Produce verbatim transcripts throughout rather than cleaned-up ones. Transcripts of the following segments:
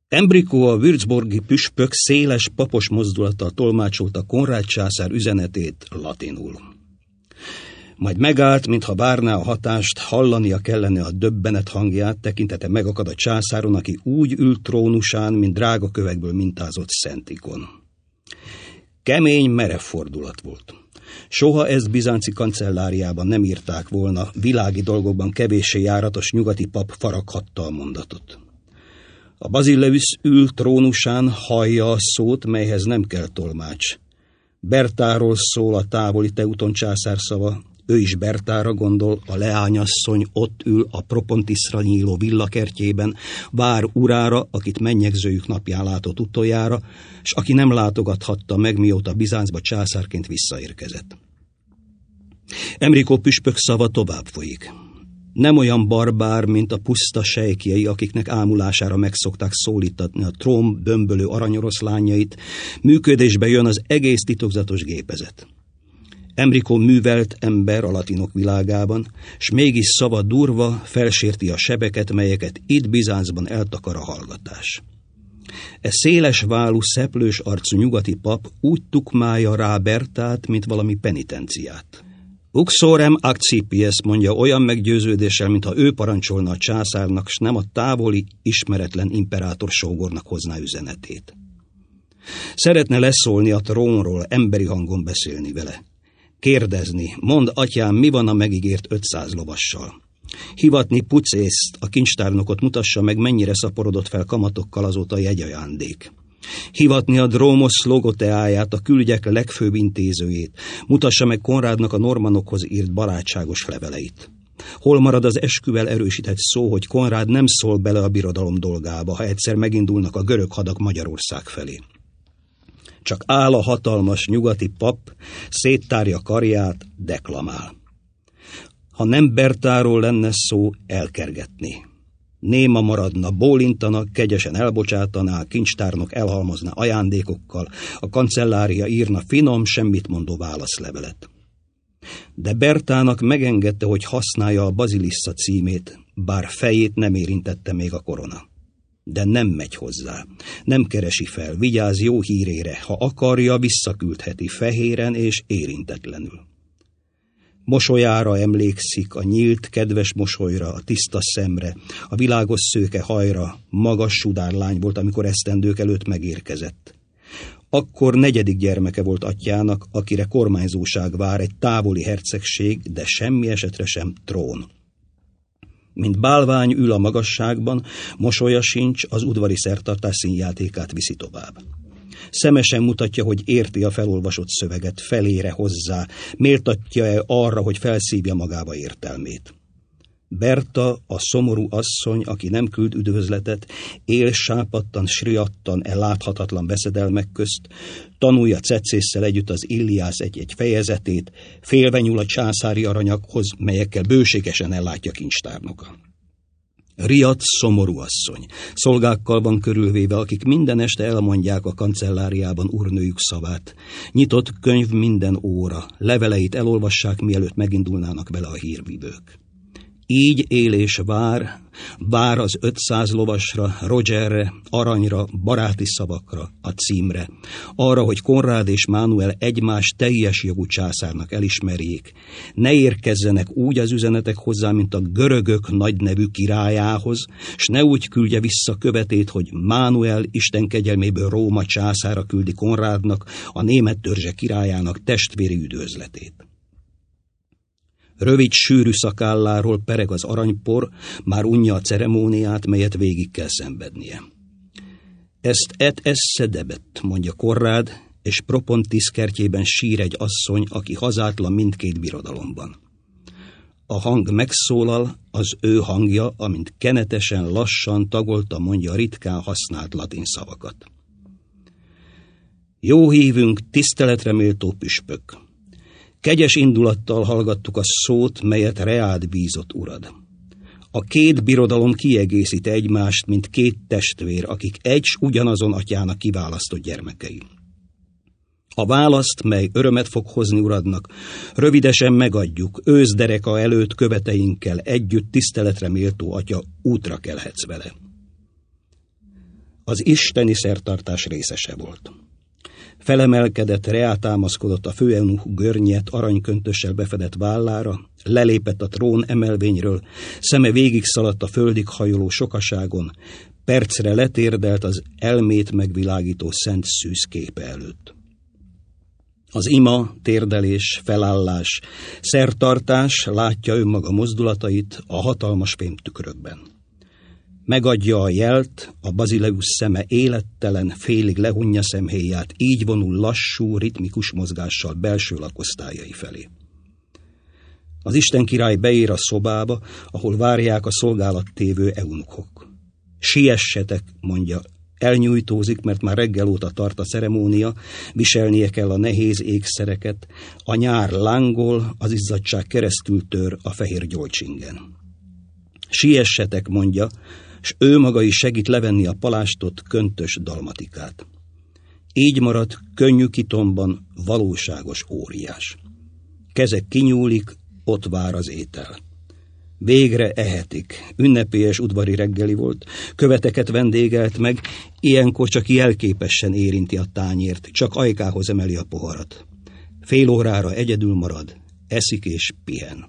Embrikó, a würzburgi püspök széles papos mozdulattal tolmácsolta Konrád császár üzenetét latinul. Majd megállt, mintha várná a hatást, hallania kellene a döbbenet hangját, tekintete megakad a császáron, aki úgy ült trónusán, mint drága kövekből mintázott szentikon. Kemény, merev fordulat volt. Soha ezt bizánci kancelláriában nem írták volna, világi dolgokban kevéssé járatos nyugati pap faraghatta a mondatot. A Basileus ül trónusán, hallja a szót, melyhez nem kell tolmács. Bertáról szól a távoli Teuton császár szava, ő is Bertára gondol, a leányasszony ott ül a Propontisra nyíló villakertjében, vár urára, akit mennyegzőjük napján látott utoljára, s aki nem látogathatta meg, mióta Bizáncba császárként visszaérkezett. Emrikó püspök szava tovább folyik. Nem olyan barbár, mint a puszta sejkjei, akiknek ámulására megszokták szólítatni a trón bömbölő aranyoroszlányait, működésbe jön az egész titokzatos gépezet. Emrikó művelt ember a latinok világában, s mégis szava durva, felsérti a sebeket, melyeket itt Bizáncban eltakar a hallgatás. E széles válú, szeplős arcú nyugati pap úgy tukmálja rá Bertát, mint valami penitenciát. Uxorem accipies, mondja olyan meggyőződéssel, mintha ő parancsolna a császárnak, s nem a távoli, ismeretlen imperátor sógornak hozná üzenetét. Szeretne leszólni a trónról, emberi hangon beszélni vele. Kérdezni, mondd, atyám, mi van a megígért ötszáz lovassal? Hivatni Pucészt, a kincstárnokot mutassa meg, mennyire szaporodott fel kamatokkal azóta a jegyajándék. Hivatni a Drómos Logoteáját, a külügyek legfőbb intézőjét, mutassa meg Konrádnak a normanokhoz írt barátságos leveleit. Hol marad az esküvel erősített szó, hogy Konrád nem szól bele a birodalom dolgába, ha egyszer megindulnak a görög hadak Magyarország felé. Csak áll a hatalmas nyugati pap, széttárja karját, deklamál. Ha nem Bertáról lenne szó, elkergetni. Néma maradna, bólintana, kegyesen elbocsátaná, kincstárnok elhalmozna ajándékokkal, a kancellária írna finom, semmit mondó válaszlevelet. De Bertának megengedte, hogy használja a Bazilissa címét, bár fejét nem érintette még a korona. De nem megy hozzá, nem keresi fel, vigyáz jó hírére, ha akarja, visszaküldheti fehéren és érintetlenül. Mosolyára emlékszik, a nyílt, kedves mosolyra, a tiszta szemre, a világos szőke hajra, magas sudárlány volt, amikor esztendők előtt megérkezett. Akkor negyedik gyermeke volt atyának, akire kormányzóság vár, egy távoli hercegség, de semmi esetre sem trón. Mint bálvány ül a magasságban, mosolya sincs, az udvari szertartás színjátékát viszi tovább. Szemesen mutatja, hogy érti a felolvasott szöveget, felére hozzá, méltatja-e arra, hogy felszívja magába értelmét. Berta, a szomorú asszony, aki nem küld üdvözletet, él sápadtan, sriattan e láthatatlan veszedelmek közt, tanulja Cecésszel együtt az Illiász egy-egy fejezetét, félve nyúl a császári aranyakhoz, melyekkel bőségesen ellátja kincstárnoka. Riadt, szomorú asszony, szolgákkal van körülvéve, akik minden este elmondják a kancelláriában úrnőjük szavát. Nyitott könyv minden óra, leveleit elolvassák, mielőtt megindulnának vele a hírvívők. Így él és vár, vár az ötszáz lovasra, Rogerre, aranyra, baráti szavakra, a címre, arra, hogy Konrád és Mánuel egymás teljes jogú császárnak elismerjék. Ne érkezzenek úgy az üzenetek hozzá, mint a görögök nagynevű királyához, s ne úgy küldje vissza követét, hogy Mánuel Isten kegyelméből Róma császára küldi Konrádnak, a német törzse királyának testvéri üdvözletét. Rövid, sűrű szakálláról pereg az aranypor, már unja a ceremóniát, melyet végig kell szenvednie. Ezt et esse debet, mondja Konrád, és Propontis kertjében sír egy asszony, aki hazátlan mindkét birodalomban. A hang megszólal, az ő hangja, amint kenetesen, lassan, tagolta mondja a ritkán használt latin szavakat. Jó hívünk, tiszteletre méltó püspök! Kegyes indulattal hallgattuk a szót, melyet reád bízott urad. A két birodalom kiegészít egymást, mint két testvér, akik egy s ugyanazon atyának kiválasztott gyermekei. A választ, mely örömet fog hozni uradnak, rövidesen megadjuk, őszdereka előtt követeinkkel együtt tiszteletre méltó atya, útra kelhetsz vele. Az isteni szertartás részese volt. Felemelkedett, reátámaszkodott a főeunuch görnyet aranyköntössel befedett vállára, lelépett a trón emelvényről, szeme végig szaladt a földig hajoló sokaságon, percre letérdelt az elmét megvilágító szent szűz képe előtt. Az ima, térdelés, felállás, szertartás látja önmaga mozdulatait a hatalmas fémtükrökben. Megadja a jelt, a Bazileus szeme élettelen, félig lehunja szemhéját, így vonul lassú, ritmikus mozgással belső lakosztályai felé. Az Isten király beér a szobába, ahol várják a szolgálat tévő eunuchok. Siessetek, mondja, elnyújtózik, mert már reggel óta tart a ceremónia, viselnie kell a nehéz ékszereket, a nyár lángol, az izzadság keresztül tör a fehér gyolcsingen. Siessetek, mondja, s ő maga is segít levenni a palástot, köntös dalmatikát. Így marad könnyű kitomban valóságos óriás. Kezek kinyúlik, ott vár az étel. Végre ehetik. Ünnepélyes udvari reggeli volt, követeket vendégelt meg, ilyenkor csak jelképesen érinti a tányért, csak ajkához emeli a poharat. Fél órára egyedül marad, eszik és pihen.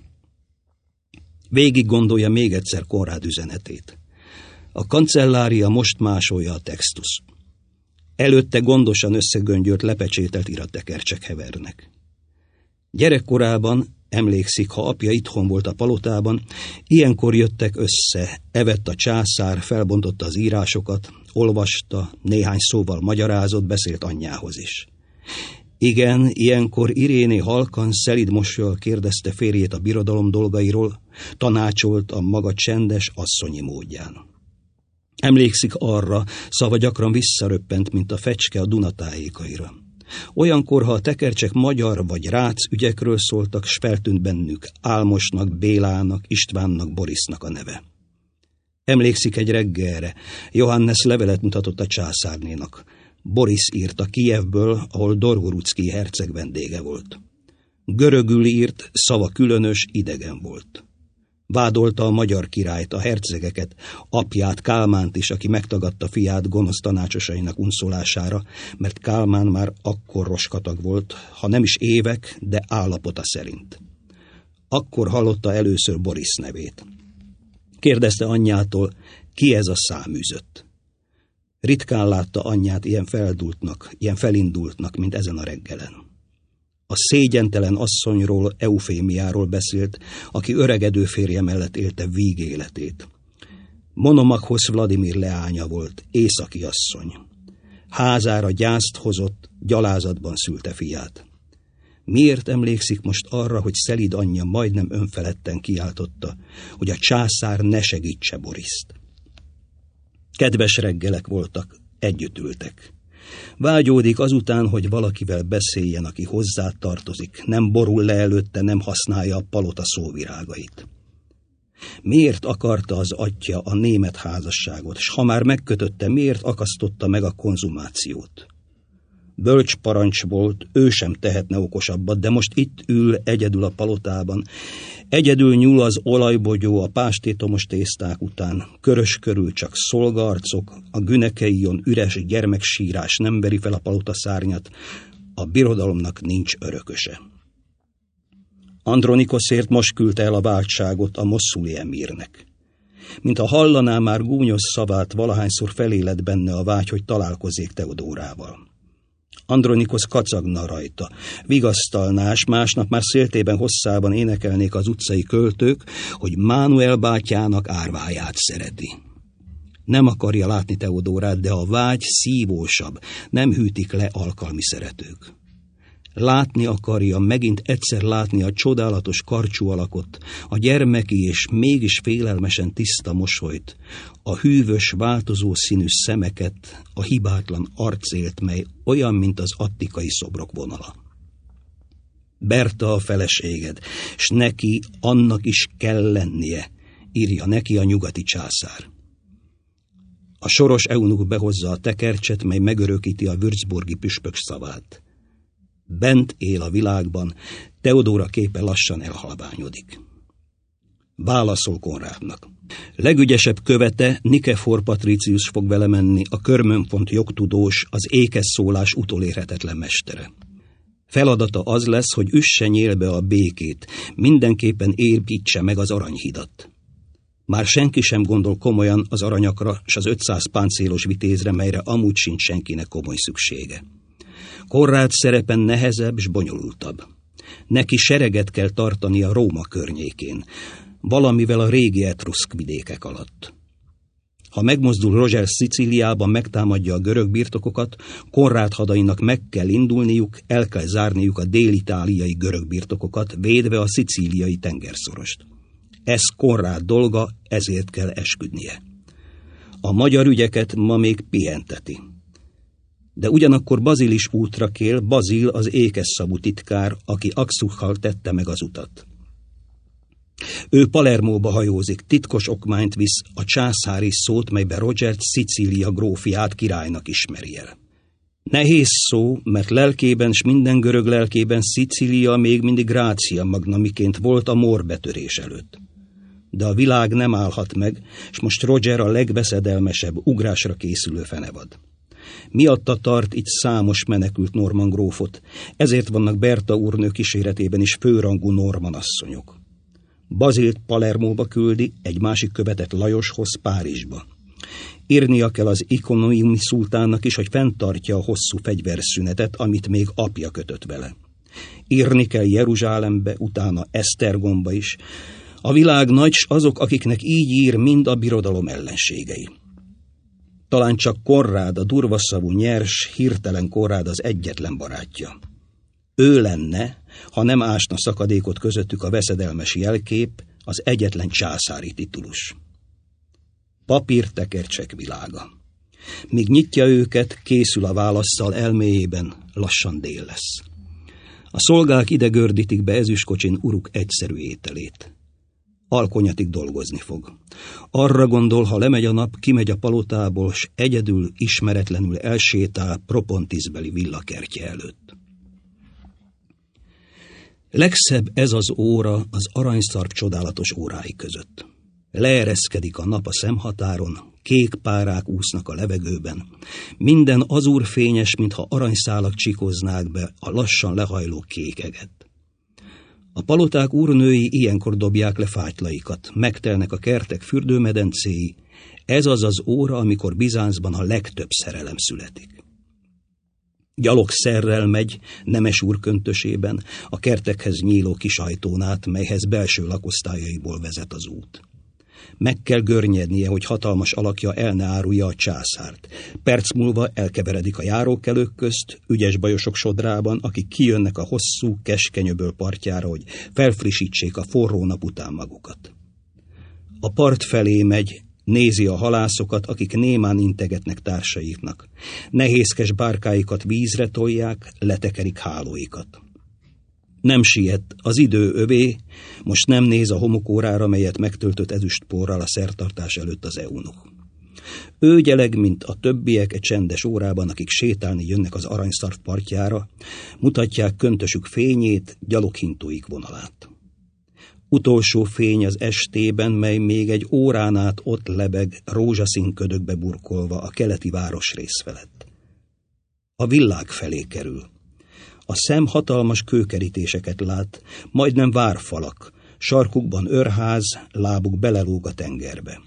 Végig gondolja még egyszer Konrád üzenetét. A kancellária most másolja a textus. Előtte gondosan összegöngyölt, lepecsételt irattekercsek hevernek. Gyerekkorában, emlékszik, ha apja itthon volt a palotában, ilyenkor jöttek össze, evett a császár, felbontotta az írásokat, olvasta, néhány szóval magyarázott, beszélt anyjához is. Igen, ilyenkor Iréné halkan, szelíd mosollyal kérdezte férjét a birodalom dolgairól, tanácsolt a maga csendes, asszonyi módján. Emlékszik arra, szava gyakran visszaröppent, mint a fecske a Duna tájékaira. Olyankor, ha a tekercsek magyar vagy rác ügyekről szóltak, s feltűnt bennük Álmosnak, Bélának, Istvánnak, Borisznak a neve. Emlékszik egy reggelre, Johannes levelet mutatott a császárnénak. Borisz írta Kijevből, ahol Dolgorucki herceg vendége volt. Görögül írt, szava különös, idegen volt. Vádolta a magyar királyt, a hercegeket, apját, Kálmánt is, aki megtagadta fiát gonosz tanácsosainak unszolására, mert Kálmán már akkor roskatag volt, ha nem is évek, de állapota szerint. Akkor hallotta először Borisz nevét. Kérdezte anyjától, ki ez a száműzött. Ritkán látta anyját ilyen feldultnak, ilyen felindultnak, mint ezen a reggelen. A szégyentelen asszonyról, Eufémiáról beszélt, aki öregedő férje mellett élte víg életét. Monomakhosz Vladimir leánya volt, északi asszony. Házára gyászt hozott, gyalázatban szülte fiát. Miért emlékszik most arra, hogy szelíd anyja majdnem önfeledten kiáltotta, hogy a császár ne segítse Boriszt? Kedves reggelek voltak, együtt ültek. Vágyódik azután, hogy valakivel beszéljen, aki hozzá tartozik, nem borul le előtte, nem használja a palota szóvirágait. Miért akarta az atya a német házasságot, s ha már megkötötte, miért akasztotta meg a konzumációt? Bölcs parancs volt, ő sem tehetne okosabbat, de most itt ül egyedül a palotában. Egyedül nyúl az olajbogyó a pástétomos tészták után, körös körül csak szolgaarcok, a Günekeion üres gyermeksírás nem veri fel a palota szárnyat, a birodalomnak nincs örököse. Andronikoszért most küldte el a váltságot a mosszuli emírnek. Mint ha hallaná már gúnyos szavát, valahányszor feléled benne a vágy, hogy találkozzék Teodórával. Andronikosz kacagna rajta, vigasztalná, s másnap már széltében hosszában énekelnék az utcai költők, hogy Mánuel bátyjának árváját szereti. Nem akarja látni Teodórát, de a vágy szívósabb, nem hűtik le alkalmi szeretők. Látni akarja, megint egyszer látni a csodálatos karcsú alakot, a gyermeki és mégis félelmesen tiszta mosolyt, a hűvös, változó színű szemeket, a hibátlan arcélt, mely olyan, mint az attikai szobrok vonala. Berta a feleséged, s neki annak is kell lennie, írja neki a nyugati császár. A soros eunuch behozza a tekercset, mely megörökíti a würzburgi püspök szavát. Bent él a világban, Teodóra képe lassan elhalványodik. Válaszol Konrádnak. Legügyesebb követe Nikefor Patricius fog vele menni, a körmönfont jogtudós, az ékes szólás utolérhetetlen mestere. Feladata az lesz, hogy üsse nyélbe a békét, mindenképpen építse meg az aranyhidat. Már senki sem gondol komolyan az aranyakra s az ötszáz páncélos vitézre, melyre amúgy sincs senkinek komoly szüksége. Konrád szerepen nehezebb s bonyolultabb. Neki sereget kell tartani a Róma környékén, valamivel a régi etruszk vidékek alatt. Ha megmozdul Roger Szicíliában, megtámadja a görög birtokokat, Konrád hadainak meg kell indulniuk, el kell zárniuk a dél-itáliai görög birtokokat, védve a szicíliai tengerszorost. Ez Konrád dolga, ezért kell esküdnie. A magyar ügyeket ma még pihenteti. De ugyanakkor Bazil is útra kél, Bazil az ékesszavú titkár, aki Akszukkal tette meg az utat. Ő Palermóba hajózik, titkos okmányt visz, a császári szót, melybe Rogert Szicília grófiát királynak ismeri el. Nehéz szó, mert lelkében s minden görög lelkében Szicília még mindig Grácia magna, miként volt a mór betörés előtt. De a világ nem állhat meg, és most Roger a legveszedelmesebb, ugrásra készülő fenevad. Miatta tart itt számos menekült norman grófot, ezért vannak Berta úrnő kíséretében is főrangú norman asszonyok. Bazilt Palermóba küldi, egy másik követet Lajoshoz, Párizsba. Írnia kell az Ikonoiumi szultánnak is, hogy fenntartja a hosszú fegyverszünetet, amit még apja kötött vele. Írni kell Jeruzsálembe, utána Esztergomba is. A világ nagy, s azok, akiknek így ír, mind a birodalom ellenségei. Talán csak Konrád, a durvaszavú, nyers, hirtelen Konrád az egyetlen barátja. Ő lenne, ha nem ásna szakadékot közöttük a veszedelmes jelkép, az egyetlen császári titulus. Papírtekercsek világa. Míg nyitja őket, készül a válasszal, elméjében lassan dél lesz. A szolgák ide gördítik be ezüstkocsin uruk egyszerű ételét. Alkonyatig dolgozni fog. Arra gondol, ha lemegy a nap, kimegy a palotából, s egyedül, ismeretlenül elsétál Propontisbeli villakertje előtt. Legszebb ez az óra az aranyszarv csodálatos órái között. Leereszkedik a nap a szemhatáron, kék párák úsznak a levegőben. Minden azúrfényes, mintha aranyszálak csikoznák be a lassan lehajló kék eget. A paloták úrnői ilyenkor dobják le fátylaikat, megtelnek a kertek fürdőmedencéi. Ez az az óra, amikor Bizáncban a legtöbb szerelem születik. Gyalogszerrel megy, nemes úr köntösében, a kertekhez nyíló kis ajtón át, melyhez belső lakosztályaiból vezet az út. Meg kell görnyednie, hogy hatalmas alakja el ne árulja a császárt. Perc múlva elkeveredik a járókelők közt, ügyes bajosok sodrában, akik kijönnek a hosszú, keskeny öböl partjára, hogy felfrissítsék a forró nap után magukat. A part felé megy, nézi a halászokat, akik némán integetnek társaiknak. Nehézkes bárkáikat vízre tolják, letekerik hálóikat. Nem siet, az idő övé, most nem néz a homokórára, melyet megtöltött ezüstporral a szertartás előtt az eunuch. Ő gyeleg, mint a többiek egy csendes órában, akik sétálni jönnek az aranyszarv partjára, mutatják köntösük fényét, gyaloghintóik vonalát. Utolsó fény az estében, mely még egy órán át ott lebeg, rózsaszín ködökbe burkolva a keleti városrész felett. A villág felé kerül. A szem hatalmas kőkerítéseket lát, majdnem várfalak, sarkukban őrház, lábuk belelóg a tengerbe.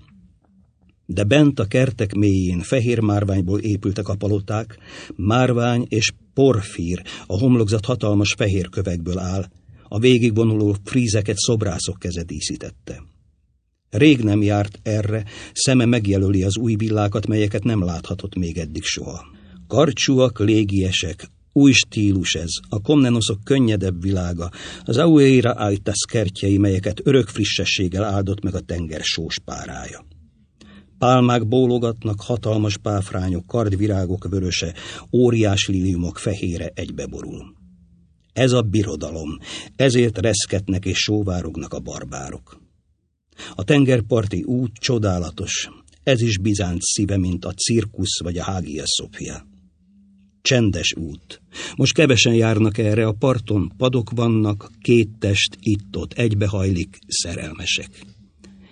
De bent a kertek mélyén fehér márványból épültek a paloták, márvány és porfír, a homlokzat hatalmas fehér kövekből áll, a végigvonuló frízeket szobrászok keze díszítette. Rég nem járt erre, szeme megjelöli az új villákat, melyeket nem láthatott még eddig soha. Karcsúak, légiesek, új stílus ez, a komnenoszok könnyedebb világa, az Aueira Aitas kertjei, melyeket örök frissességgel áldott meg a tenger sós párája. Pálmák bólogatnak, hatalmas páfrányok, kardvirágok vöröse, óriás liliumok fehére egybeborul. Ez a birodalom, ezért reszketnek és sóvárognak a barbárok. A tengerparti út csodálatos, ez is Bizánc szíve, mint a cirkusz vagy a Hagia Sophia. Csendes út. Most kevesen járnak erre, a parton padok vannak, két test itt-ott egybehajlik, szerelmesek.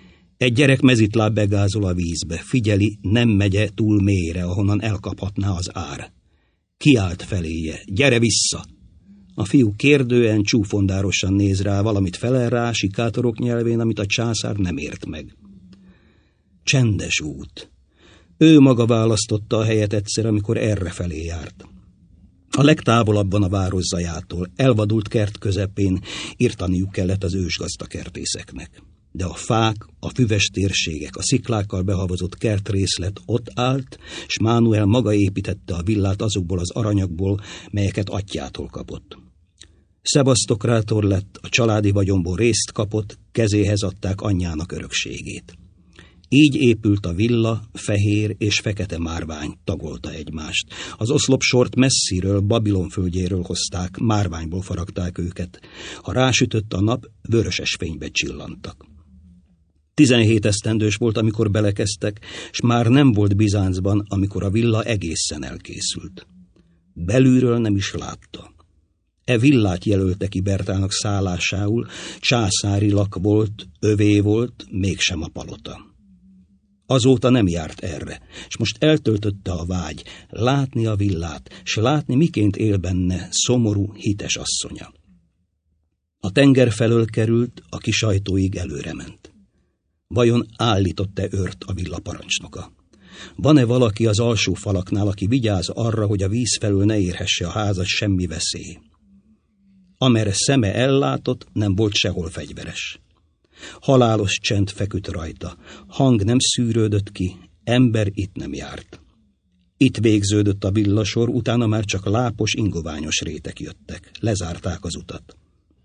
Egy gyerek mezitláb begázol a vízbe, figyeli, nem megye túl mélyre, ahonnan elkaphatná az ár. Kiált feléje, gyere vissza! A fiú kérdően, csúfondárosan néz rá, valamit felel rá, sikátorok nyelvén, amit a császár nem ért meg. Csendes út. Ő maga választotta a helyet egyszer, amikor errefelé járt. A legtávolabban a város zajától, elvadult kert közepén irtaniuk kellett az ősgazda kertészeknek. De a fák, a füves térségek, a sziklákkal behavazott kertrészlet ott állt, s Mánuel maga építette a villát azokból az aranyagból, melyeket atyjától kapott. Szebasztokrátor lett, a családi vagyonból részt kapott, kezéhez adták anyjának örökségét. Így épült a villa, fehér és fekete márvány tagolta egymást. Az oszlopsort messziről, Babilon földjéről hozták, márványból faragták őket. Ha rásütött a nap, vöröses fénybe csillantak. Tizenhét esztendős volt, amikor belekezdtek, s már nem volt Bizáncban, amikor a villa egészen elkészült. Belülről nem is látta. E villát jelölte ki Bertának szállásául, császári lak volt, övé volt, mégsem a palota. Azóta nem járt erre, s most eltöltötte a vágy, látni a villát, s látni, miként él benne szomorú, hites asszonya. A tenger felől került, a kis ajtóig előrement. Vajon állított-e őrt a villa parancsnoka? Van-e valaki az alsó falaknál, aki vigyáz arra, hogy a víz felől ne érhesse a házat semmi veszély? Amerre szeme ellátott, nem volt sehol fegyveres. Halálos csend feküdt rajta, hang nem szűrődött ki, ember itt nem járt. Itt végződött a villasor, utána már csak lápos, ingoványos rétek jöttek, lezárták az utat.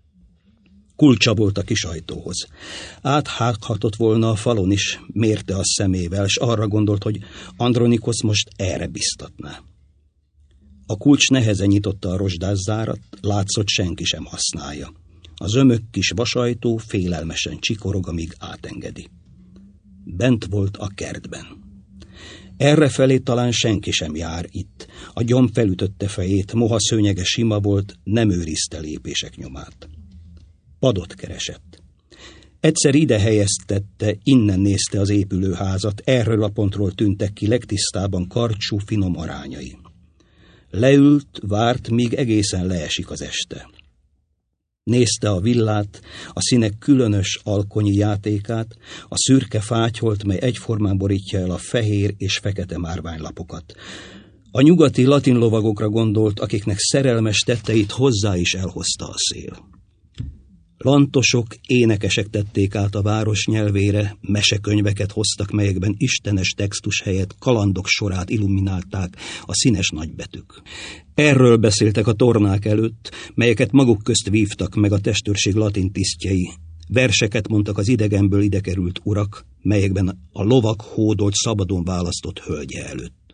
Kulcsa volt a kis ajtóhoz. Áthághatott volna a falon is, mérte a szemével, s arra gondolt, hogy Andronikosz most erre biztatná. A kulcs nehezen nyitotta a rozsdás zárat, látszott, senki sem használja. A zömök kis vasajtó félelmesen csikorog, amíg átengedi. Bent volt a kertben. Errefelé talán senki sem jár itt. A gyom felütötte fejét, moha szőnyege sima volt, nem őrizte lépések nyomát. Padot keresett. Egyszer ide helyeztette, innen nézte az épülőházat, erről a pontról tűntek ki legtisztában karcsú, finom arányai. Leült, várt, míg egészen leesik az este. Nézte a villát, a színek különös alkonyi játékát, a szürke fátyholt, mely egyformán borítja el a fehér és fekete márványlapokat. A nyugati latin lovagokra gondolt, akiknek szerelmes tetteit hozzá is elhozta a szél. Lantosok, énekesek tették át a város nyelvére, mesekönyveket hoztak, melyekben istenes textus helyett kalandok sorát illuminálták a színes nagybetűk. Erről beszéltek a tornák előtt, melyeket maguk közt vívtak meg a testőrség latin tisztjei. Verseket mondtak az idegenből ide került urak, melyekben a lovak hódolt szabadon választott hölgye előtt.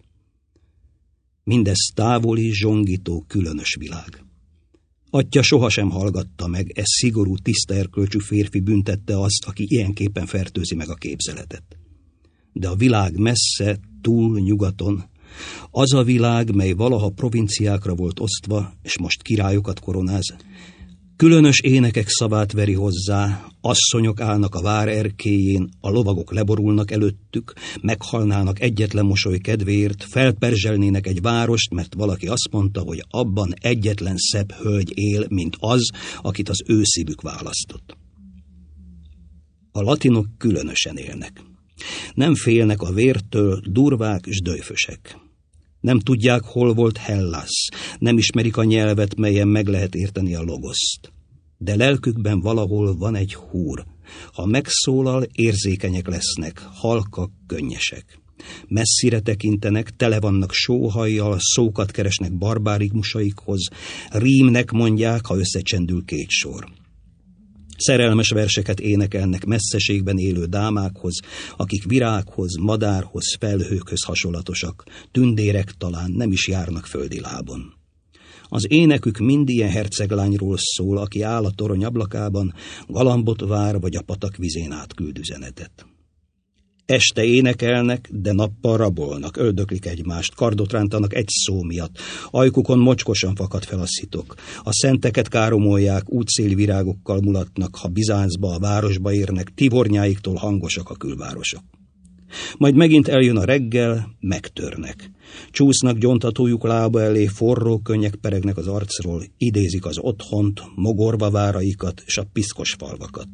Mindez távoli, zsongító, különös világ. Atyja sohasem hallgatta meg, ez szigorú, tiszta erkölcsű férfi büntette azt, aki ilyenképpen fertőzi meg a képzeletet. De a világ messze, túl nyugaton, az a világ, mely valaha provinciákra volt osztva, és most királyokat koronáz, különös énekek szavát veri hozzá, asszonyok állnak a vár erkélyén, a lovagok leborulnak előttük, meghalnának egyetlen mosoly kedvéért, felperzselnének egy várost, mert valaki azt mondta, hogy abban egyetlen szebb hölgy él, mint az, akit az ő szívük választott. A latinok különösen élnek. Nem félnek a vértől, durvák s döjfösek. Nem tudják, hol volt Hellas, nem ismerik a nyelvet, melyen meg lehet érteni a logoszt. De lelkükben valahol van egy húr. Ha megszólal, érzékenyek lesznek, halkak, könnyesek. Messzire tekintenek, tele vannak sóhajjal, szókat keresnek barbárigmusaikhoz, rímnek mondják, ha összecsendül két sor. Szerelmes verseket énekelnek messzeségben élő dámákhoz, akik virághoz, madárhoz, felhőkhöz hasonlatosak, tündérek talán nem is járnak földi lábon. Az énekük mind ilyen herceglányról szól, aki áll a torony ablakában, galambot vár, vagy a patak vizén átküld üzenetet. Este énekelnek, de nappal rabolnak, öldöklik egymást, kardot rántanak egy szó miatt, ajkukon mocskosan fakad fel a szitok. A szenteket káromolják, útszéli virágokkal mulatnak, ha Bizáncba, a városba érnek, tivornyáiktól hangosak a külvárosok. Majd megint eljön a reggel, megtörnek. Csúsznak gyontatójuk lába elé, forró könnyek peregnek az arcról, idézik az otthont, mogorva váraikat és a piszkos falvakat.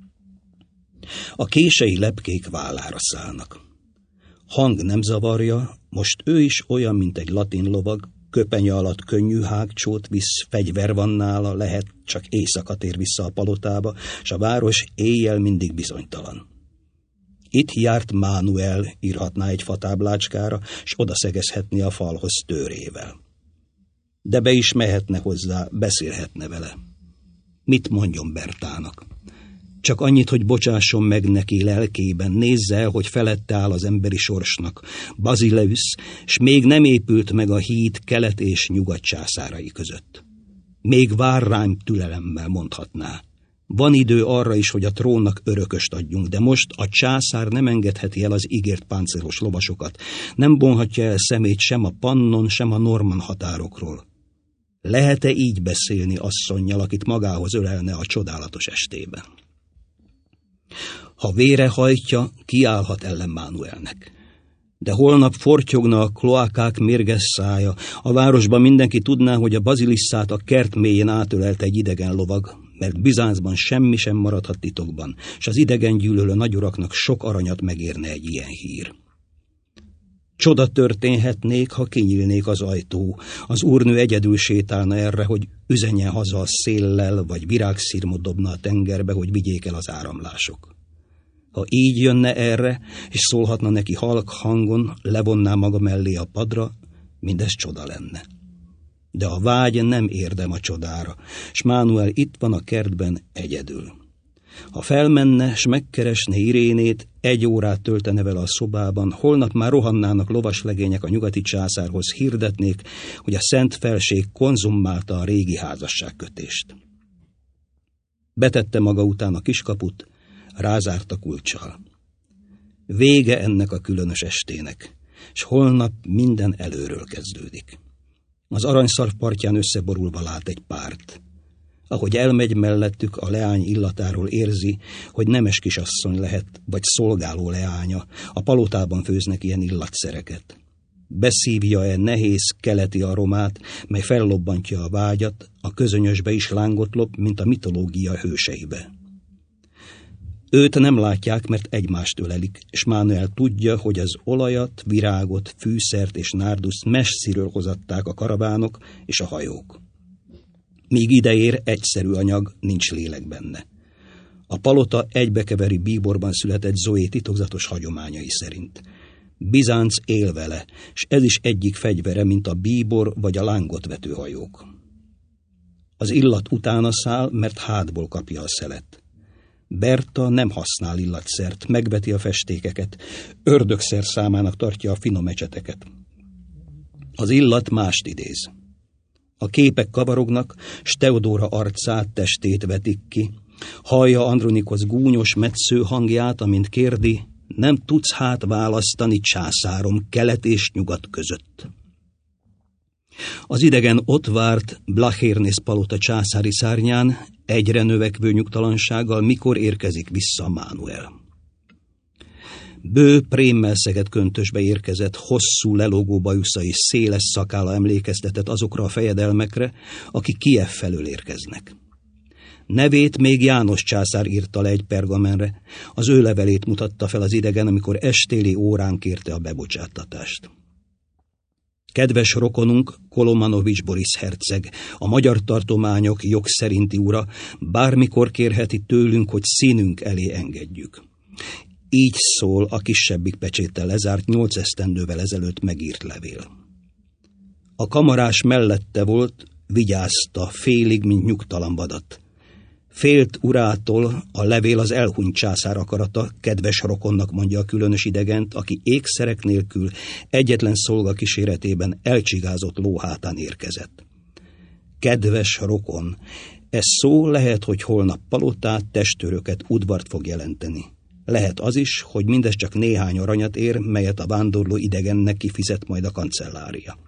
A kései lepkék vállára szállnak. Hang nem zavarja, most ő is olyan, mint egy latin lovag, köpenye alatt könnyű hágcsót visz, fegyver van nála, lehet, csak éjszaka tér vissza a palotába, s a város éjjel mindig bizonytalan. Itt járt Mánuel, írhatná egy fatáblácskára, s odaszegezhetné a falhoz tőrével. De be is mehetne hozzá, beszélhetne vele. Mit mondjon Bertának? Csak annyit, hogy bocsásson meg neki lelkében, nézze el, hogy felette áll az emberi sorsnak. Basileus, s még nem épült meg a híd kelet és nyugat császárai között. Még vár rám türelemmel, mondhatná. Van idő arra is, hogy a trónnak örököst adjunk, de most a császár nem engedheti el az ígért páncélos lovasokat, nem vonhatja el szemét sem a Pannon, sem a Norman határokról. Lehet-e így beszélni asszonnyal, akit magához ölelne a csodálatos estében? Ha vére hajtja, kiállhat ellen Mánuelnek. De holnap fortyogna a kloákák mérges szája, a városban mindenki tudná, hogy a bazilisszát a kert mélyén átölelte egy idegen lovag, mert Bizáncban semmi sem maradhat titokban, s az idegen gyűlölő nagyuraknak sok aranyat megérne egy ilyen hír. Csoda történhetnék, ha kinyílnék az ajtó, az úrnő egyedül sétálna erre, hogy üzenjen haza a széllel, vagy virágszirmot dobna a tengerbe, hogy vigyék el az áramlások. Ha így jönne erre, és szólhatna neki halk hangon, levonná maga mellé a padra, mindez csoda lenne. De a vágy nem érdem a csodára, s Mánuel itt van a kertben egyedül. Ha felmenne, s megkeresne Irénét, egy órát töltene vele a szobában, holnap már rohannának lovaslegények a nyugati császárhoz, hirdetnék, hogy a szent felség konzummálta a régi házasságkötést. Betette maga után a kiskaput, rázárta kulccsal. Vége ennek a különös estének, s holnap minden előről kezdődik. Az aranyszarv partján összeborulva lát egy párt. Ahogy elmegy mellettük, a leány illatáról érzi, hogy nemes kisasszony lehet, vagy szolgáló leánya, a palotában főznek ilyen illatszereket. Beszívja-e nehéz keleti aromát, mely fellobbantja a vágyat, a közönyösbe is lángot lop, mint a mitológia hőseibe. Őt nem látják, mert egymást ölelik, és Mánuel tudja, hogy az olajat, virágot, fűszert és nárduszt messziről hozatták a karavánok és a hajók. Míg ideér, egyszerű anyag, nincs lélek benne. A palota egybekeveri bíborban született Zoé titokzatos hagyományai szerint. Bizánc él vele, s ez is egyik fegyvere, mint a bíbor vagy a lángot vető hajók. Az illat utána száll, mert hátból kapja a szelet. Berta nem használ illatszert, megveti a festékeket, ördögszer számának tartja a finom ecseteket. Az illat mást idéz. A képek kavarognak, s Teodóra arcát, testét vetik ki, hallja Andronikosz gúnyos metsző hangját, amint kérdi, nem tudsz hát választani, császárom, kelet és nyugat között. Az idegen ott várt Blachérnész palota császári szárnyán, egyre növekvő nyugtalansággal, mikor érkezik vissza Mánuel. Bő, prémmel szegett köntösbe érkezett, hosszú lelógó bajusza és széles szakálla emlékeztetett azokra a fejedelmekre, akik Kijev felől érkeznek. Nevét még János császár írta le egy pergamenre, az ő levelét mutatta fel az idegen, amikor estéli órán kérte a bebocsáttatást. Kedves rokonunk, Kolomanovics Boris herceg, a magyar tartományok jogszerinti ura, bármikor kérheti tőlünk, hogy színünk elé engedjük. Így szól a kisebbik pecséttel lezárt nyolc esztendővel ezelőtt megírt levél. A kamarás mellette volt, vigyázta, félig, mint nyugtalan vadat. Félt urától, a levél az elhunyt császár akarata, kedves rokonnak mondja a különös idegent, aki ékszerek nélkül egyetlen szolga kíséretében elcsigázott lóhátán érkezett. Kedves rokon, ez szó lehet, hogy holnap palotát, testőröket, udvart fog jelenteni. Lehet az is, hogy mindez csak néhány aranyat ér, melyet a vándorló idegennek kifizet majd a kancellária.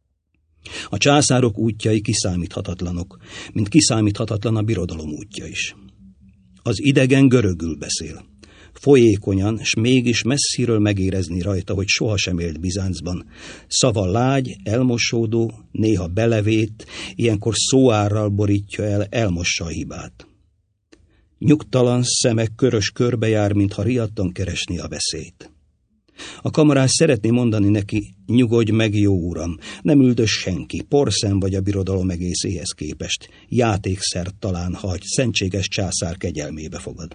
A császárok útjai kiszámíthatatlanok, mint kiszámíthatatlan a birodalom útja is. Az idegen görögül beszél. Folyékonyan, s mégis messziről megérezni rajta, hogy sohasem élt Bizáncban. Szava lágy, elmosódó, néha belevét, ilyenkor szóárral borítja el, elmossa a hibát. Nyugtalan szeme körös körbejár, mintha riadtan keresni a veszélyt. A kamarás szeretné mondani neki, nyugodj meg, jó uram, nem üldös senki, porszem vagy a birodalom egészéhez képest, játékszert talán, ha egy szentséges császár kegyelmébe fogad.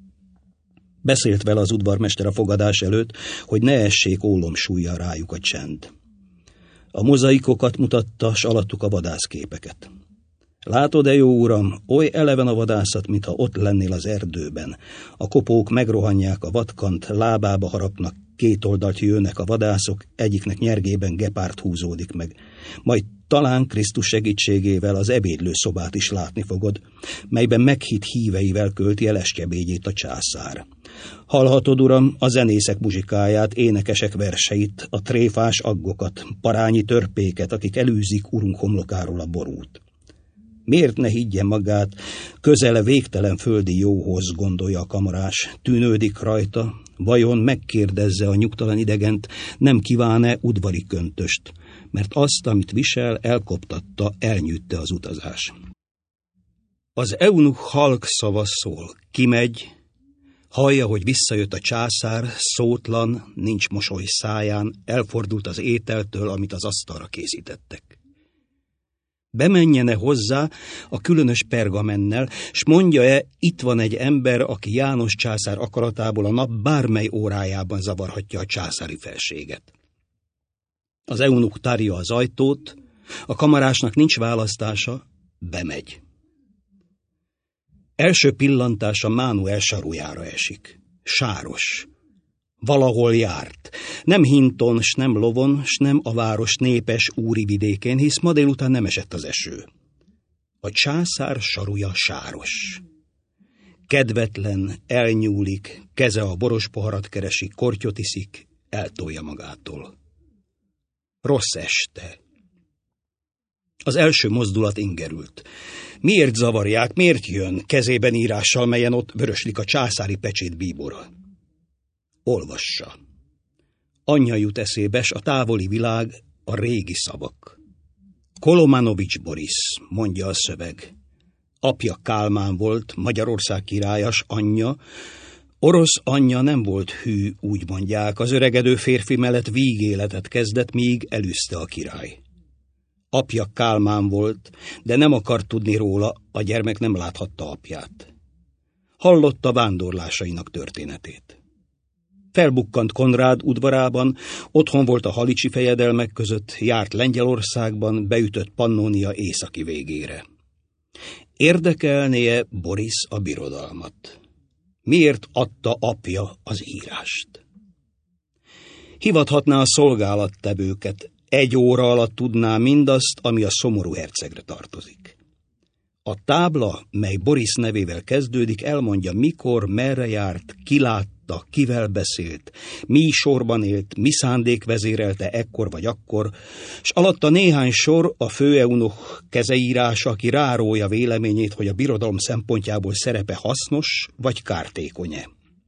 Beszélt vele az udvarmester a fogadás előtt, hogy ne essék ólomsúllyal rájuk a csend. A mozaikokat mutatta, s alattuk a vadászképeket. Látod-e, jó uram, oly eleven a vadászat, mintha ott lennél az erdőben. A kopók megrohanják a vadkant, lábába harapnak, két oldalt jönnek a vadászok, egyiknek nyergében gepárd húzódik meg. Majd talán Krisztus segítségével az ebédlőszobát is látni fogod, melyben meghitt híveivel költi el estebédjét a császár. Hallhatod, uram, a zenészek muzsikáját, énekesek verseit, a tréfás aggokat, parányi törpéket, akik elűzik urunk homlokáról a borút. Miért ne higgye magát, közele végtelen földi jóhoz, gondolja a kamarás, tűnődik rajta, vajon megkérdezze a nyugtalan idegent, nem kíván-e udvari köntöst, mert azt, amit visel, elkoptatta, elnyűtte az utazás. Az eunuch halk szava szól, kimegy, hallja, hogy visszajött a császár, szótlan, nincs mosoly száján, elfordult az ételtől, amit az asztalra készítettek. Bemenjene hozzá a különös pergamennel, s mondja-e, itt van egy ember, aki János császár akaratából a nap bármely órájában zavarhatja a császári felséget. Az eunuch tárja az ajtót, a kamarásnak nincs választása, bemegy. Első pillantása Mánuel sarujára esik. Sáros. Valahol járt. Nem hinton, s nem lovon, s nem a város népes úri vidékén, hisz ma délután nem esett az eső. A császár saruja sáros. Kedvetlen, elnyúlik, keze a boros poharat keresi, kortyot iszik, eltolja magától. Rossz este. Az első mozdulat ingerült. Miért zavarják, miért jön kezében írással, melyen ott vöröslik a császári pecsét bíbora? Olvassa. Anyja jut eszébe, s a távoli világ, a régi szavak. Kolomanovics Boris, mondja a szöveg. Apja Kálmán volt, Magyarország királyas, anyja. Orosz anyja nem volt hű, úgy mondják, az öregedő férfi mellett vígéletet kezdett, míg elűzte a király. Apja Kálmán volt, de nem akart tudni róla, a gyermek nem láthatta apját. Hallotta vándorlásainak történetét. Felbukkant Konrád udvarában, otthon volt a halicsi fejedelmek között, járt Lengyelországban, beütött Pannónia északi végére. Érdekelnie Boris a birodalmat. Miért adta apja az írást? Hivathatná a szolgálattevőket, egy óra alatt tudná mindazt, ami a szomorú hercegre tartozik. A tábla, mely Boris nevével kezdődik, elmondja, mikor, merre járt, ki látta, kivel beszélt, mi sorban élt, mi szándék vezérelte ekkor vagy akkor, s alatta néhány sor a főeunuch kezeírása, aki rárója véleményét, hogy a birodalom szempontjából szerepe hasznos vagy kártékony-e.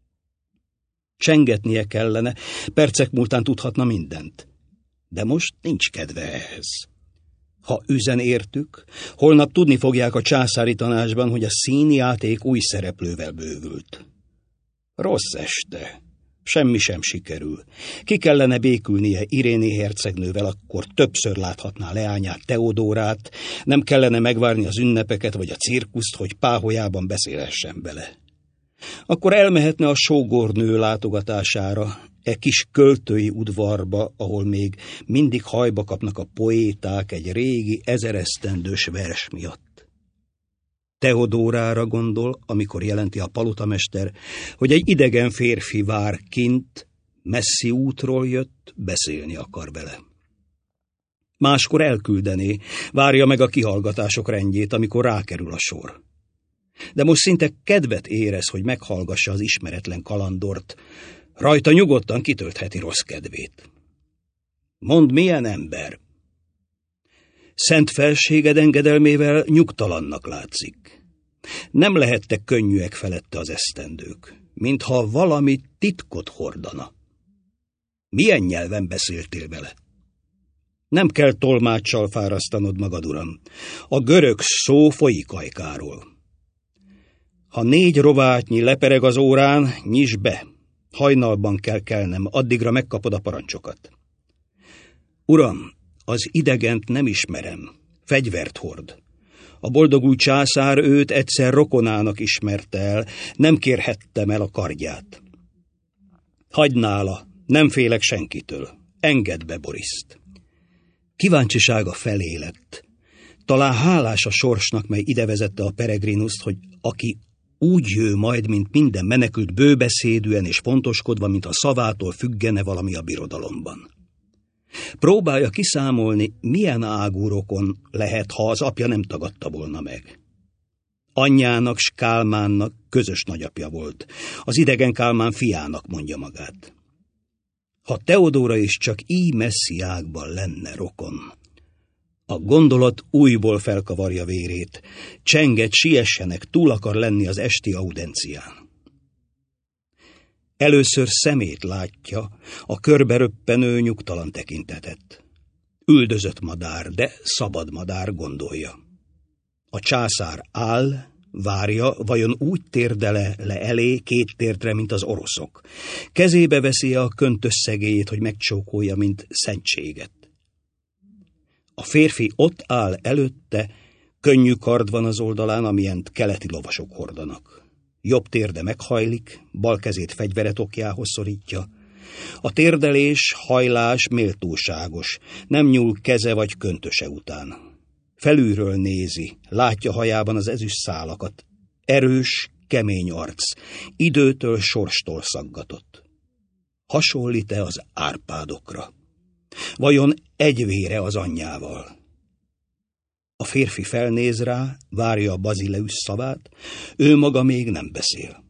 Csengetnie kellene, percek múltán tudhatna mindent. De most nincs kedve ehhez. Ha üzen értük, holnap tudni fogják a császári tanácsban, hogy a színjáték új szereplővel bővült. Rossz este. Semmi sem sikerül. Ki kellene békülnie Iréné hercegnővel, akkor többször láthatná leányát, Teodórát, nem kellene megvárni az ünnepeket vagy a cirkuszt, hogy páholyában beszélhessen bele. Akkor elmehetne a sógornő látogatására, e kis költői udvarba, ahol még mindig hajba kapnak a poéták egy régi ezeresztendős vers miatt. Teodórára gondol, amikor jelenti a palotamester, hogy egy idegen férfi vár kint, messzi útról jött, beszélni akar vele. Máskor elküldené, várja meg a kihallgatások rendjét, amikor rákerül a sor. De most szinte kedvet érez, hogy meghallgassa az ismeretlen kalandort. Rajta nyugodtan kitöltheti rossz kedvét. Mondd, milyen ember? Szent felséged engedelmével nyugtalannak látszik. Nem lehettek könnyűek felette az esztendők, mintha valami titkot hordana. Milyen nyelven beszéltél vele? Nem kell tolmáccsal fárasztanod magad, uram. A görög szó folyik ajkáról. Ha négy rovátnyi lepereg az órán, nyisd be. Hajnalban kell kelnem, addigra megkapod a parancsokat. Uram, az idegent nem ismerem. Fegyvert hord. A boldogult császár őt egyszer rokonának ismerte el, nem kérhettem el a kardját. Hagyd nála, nem félek senkitől. Engedd be Boriszt. Kíváncsisága felé lett. Talán hálás a sorsnak, mely ide vezette a Peregrinuszt, hogy aki úgy jő majd, mint minden menekült bőbeszédűen és fontoskodva, mint a szavától függene valami a birodalomban. Próbálja kiszámolni, milyen ágú rokon lehet, ha az apja nem tagadta volna meg. Anyjának s Kálmánnak közös nagyapja volt. Az idegen Kálmán fiának mondja magát. Ha Teodóra is csak így messzi ágban lenne rokon. A gondolat újból felkavarja vérét. Csenget, siessenek, túl akar lenni az esti audencián. Először szemét látja, a körbe röppenő nyugtalan tekintetet. Üldözött madár, de szabad madár, gondolja. A császár áll, várja, vajon úgy térdele le elé két térdre, mint az oroszok. Kezébe veszi a köntös szegélyét, hogy megcsókolja, mint szentséget. A férfi ott áll előtte, könnyű kard van az oldalán, amilyent keleti lovasok hordanak. Jobb térde meghajlik, bal kezét fegyveretokjához szorítja. A térdelés, hajlás méltóságos, nem nyúl keze vagy köntöse után. Felülről nézi, látja hajában az ezüst szálakat. Erős, kemény arc, időtől, sorstól szaggatott. Hasonlít-e az Árpádokra? Vajon egyvére az anyjával? A férfi felnéz rá, várja a Bazileus szavát, ő maga még nem beszél.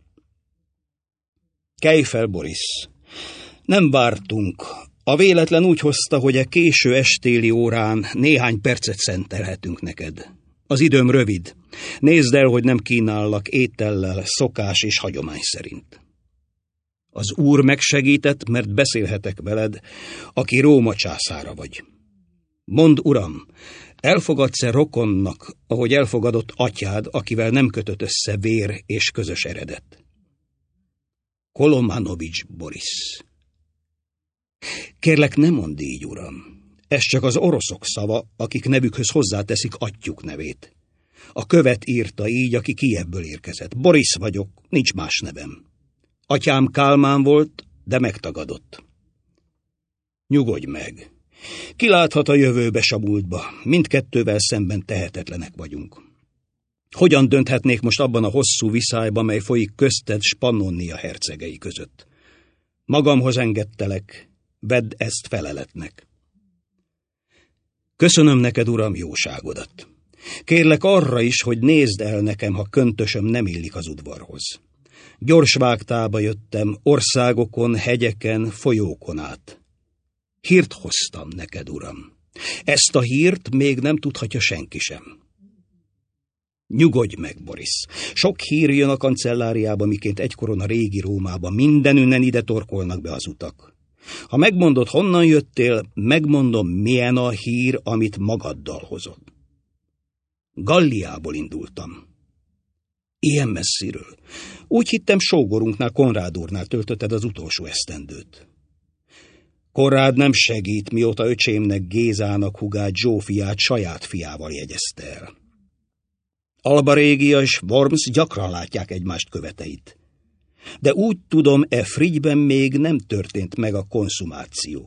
Kelj fel, Boris! Nem vártunk. A véletlen úgy hozta, hogy a késő estéli órán néhány percet szentelhetünk neked. Az időm rövid. Nézd el, hogy nem kínállak étellel, szokás és hagyomány szerint. Az úr megsegített, mert beszélhetek veled, aki Róma császára vagy. Mondd, uram, elfogadsz-e rokonnak, ahogy elfogadott atyád, akivel nem kötött össze vér és közös eredet? Kolomanovics Boris. Kérlek, ne mondd így, uram. Ez csak az oroszok szava, akik nevükhöz hozzáteszik atyjuk nevét. A követ írta így, aki Kijevből érkezett. Boris vagyok, nincs más nevem. Atyám Kálmán volt, de megtagadott. Nyugodj meg. Kiláthat a jövőbe, s a múltba. Mindkettővel szemben tehetetlenek vagyunk. Hogyan dönthetnék most abban a hosszú viszályba, mely folyik közted s Pannonia hercegei között? Magamhoz engedtelek, vedd ezt feleletnek. Köszönöm neked, uram, jóságodat. Kérlek arra is, hogy nézd el nekem, ha köntösöm nem illik az udvarhoz. Gyors vágtába jöttem, országokon, hegyeken, folyókon át. Hírt hoztam neked, uram. Ezt a hírt még nem tudhatja senki sem. Nyugodj meg, Boris. Sok hír jön a kancelláriába, miként egykoron a régi Rómába. Mindenünnen ide torkolnak be az utak. Ha megmondod, honnan jöttél, megmondom, milyen a hír, amit magaddal hozod. Galliából indultam. Ilyen messziről. Úgy hittem, sógorunknál, Konrád úrnál töltötted az utolsó esztendőt. Konrád nem segít, mióta öcsémnek, Gézának hugát, Zsófiát saját fiával jegyezte el. Alba Régia és Worms gyakran látják egymást követeit. De úgy tudom, e Frigyben még nem történt meg a konszumáció.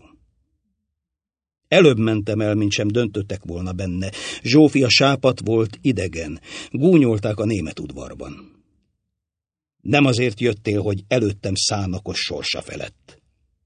Előbb mentem el, mint sem döntöttek volna benne. Zsófia sápadt volt, idegen. Gúnyolták a német udvarban. Nem azért jöttél, hogy előttem szánakos sorsa felett.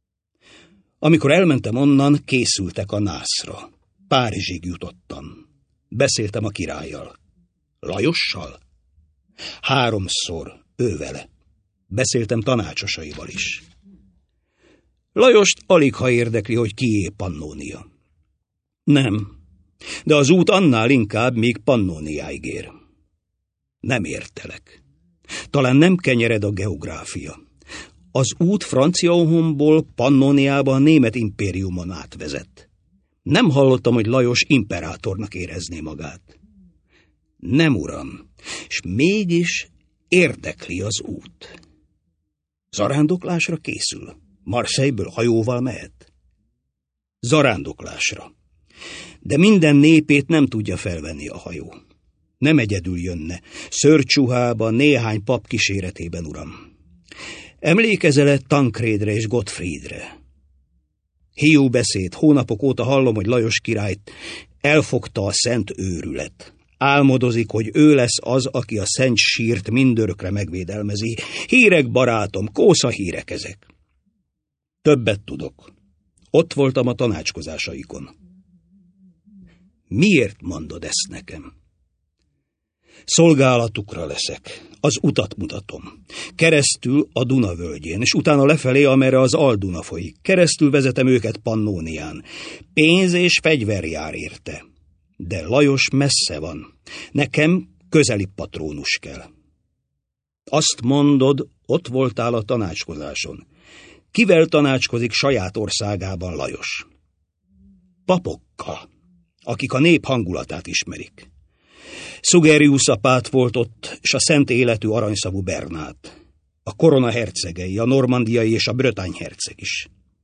Amikor elmentem onnan, készültek a nászra. Párizsig jutottam. Beszéltem a királlyal. Lajossal? Háromszor ő vele. Beszéltem tanácsosaival is. Lajost aligha érdekli, hogy kié Pannónia. Nem, de az út annál inkább, míg Pannóniáig ér. Nem értelek. Talán nem kenyered a geográfia. Az út Franciaországból Pannóniába a német impériumon átvezet. Nem hallottam, hogy Lajos imperátornak érezné magát. Nem, uram, és mégis érdekli az út. Zarándoklásra készül. Marseille-ből hajóval mehet. Zarándoklásra. De minden népét nem tudja felvenni a hajó. Nem egyedül jönne, szőrcsuhába, néhány pap kíséretében, uram. Emlékezel-e Tancrédre és Gottfriedre? Hiú beszéd, hónapok óta hallom, hogy Lajos királyt elfogta a szent őrület. Álmodozik, hogy ő lesz az, aki a szent sírt mindörökre megvédelmezi. Hírek, barátom, kósza hírek ezek. Többet tudok. Ott voltam a tanácskozásaikon. Miért mondod ezt nekem? Szolgálatukra leszek. Az utat mutatom. Keresztül a Duna völgyén, és utána lefelé, amerre az Al-Duna folyik. Keresztül vezetem őket Pannónián. Pénz és fegyver jár érte. De Lajos messze van. Nekem közeli patrónus kell. Azt mondod, ott voltál a tanácskozáson. Kivel tanácskozik saját országában Lajos? Papokkal, akik a nép hangulatát ismerik. Sugerius apát volt ott, s a szent életű aranyszavú Bernát. A korona hercegei, a normandiai és a brötány herceg is.